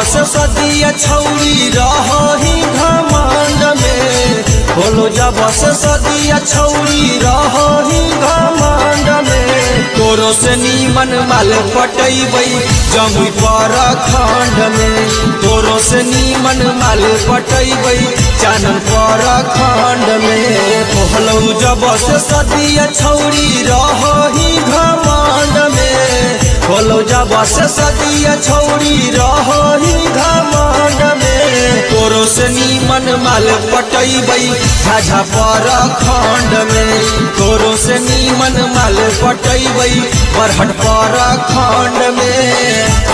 से सदिया छौरी रही घमंड में, बोलो जब से सदिया छौरी रही घमंड में। तोरो से नीमन माल पटैबै जमुई पर खंड में, तोरो से नीमन माल पटैबै चानन पर खंड में। बोलो जब से सदिया छौरी रही घमंड में, बोलो जब से सदिया छौरी रही घमंड में। तोरो से नीमन माल पटैबै झाझा पर खंड में, तोरो से नीमन माल पटैबै बरहट पर खंड में।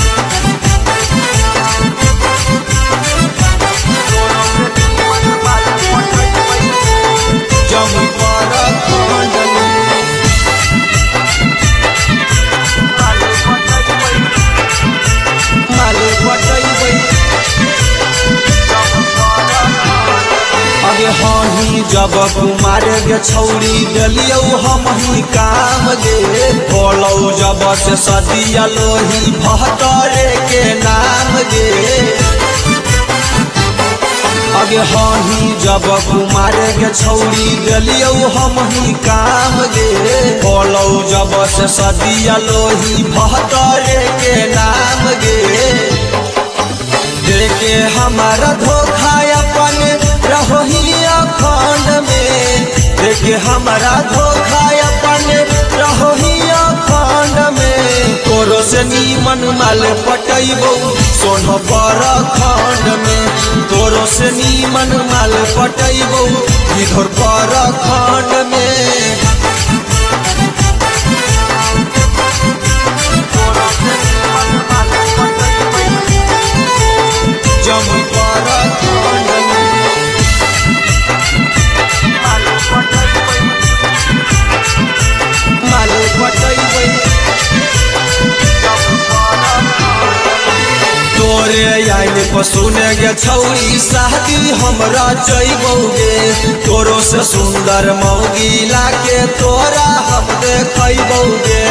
जमुई पर खंड में माल पटैबै। अगे हही जब कुमार गे छौरी गलियौ हम ही काम गे, बोलौ जब से सदिया लोही भतरे के नाम गे। अगे हही जब कुमार गे छौरी गलियौ हम ही काम गे, बोलौ जब से सदिया लोही भतरे के नाम गे। देखे हमारा धोखा अपन रहोही अखंड में, देखे हमारा धोखा अपन रहोही अखंड में। तोरो से नीमन माल पटैबौ सोनो पर खंड में, तोरो से नीमन माल पटैबौ इधर पर खंड में। जमुई पर खंड में माल पटैबै। तोरे आइन पर सुने गे छौरी शादी हमरा जैबौगे, तोरो से सुंदर मौगी लाके तोरा हम देखैबौगे।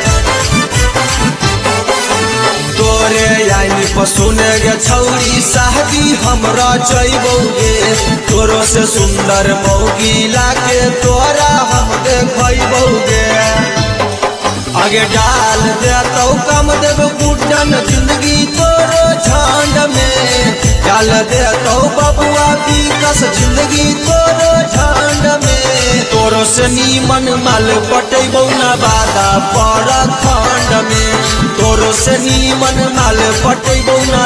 तोरे आइन पर सुने गे छौरी शादी हमरा जैबौगे, तोरो से सुंदर मौगी लाके तोरा हम देखैबौगे। आगे डाल देतौ कम देव गुड्डन जिंदगी तोरो झंड में, डाल देतौ बबुआ विकस जिंदगी तोरो झंड में। तोरो से नीमन माल पटैबौ नवादा पर खंड में, तोरो से नीमन माल पटैबौ